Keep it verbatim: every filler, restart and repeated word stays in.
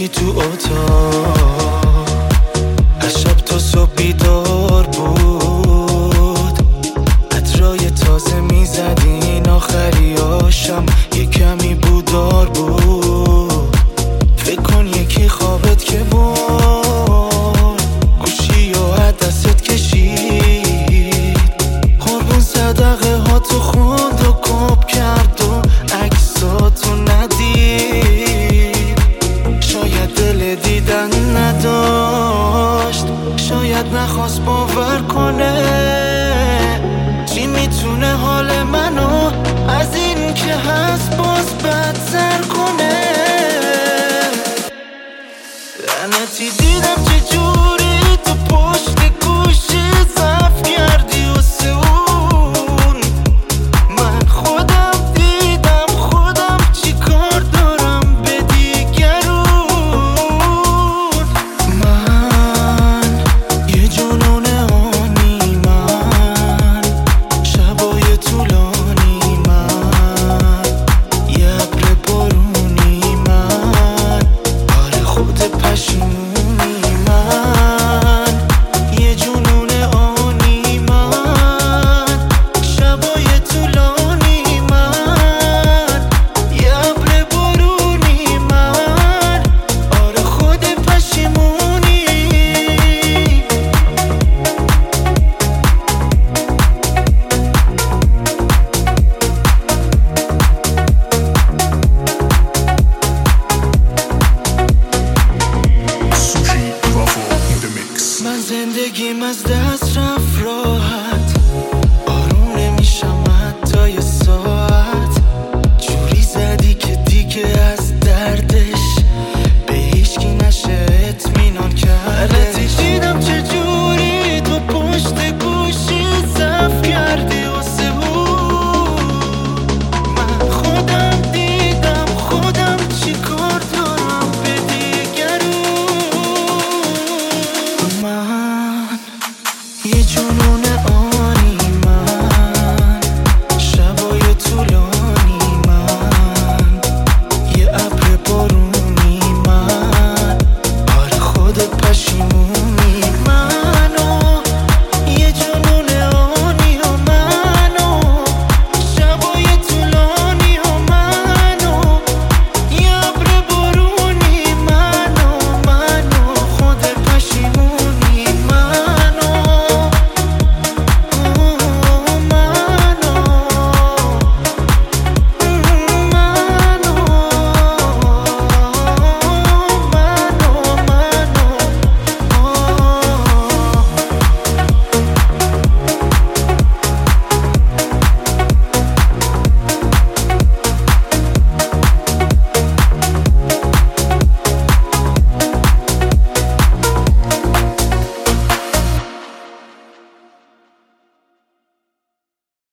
یکی تو اتاق از شب تا صبح بیدار بود، عطرای تازه میزدین، آخری هاشم یه کمی بودار بود. فکر کن یکی خوابت که بود، گوشی و عدست کشید، قربون صدقه ها تو خوند و کپ کرد و عکساتو ندید. شاید دل دیدن نداشت، شاید نخواست باور کنه. چی میتونه حال منو از این که هست باز بدتر کنه؟ لعنتی دیدم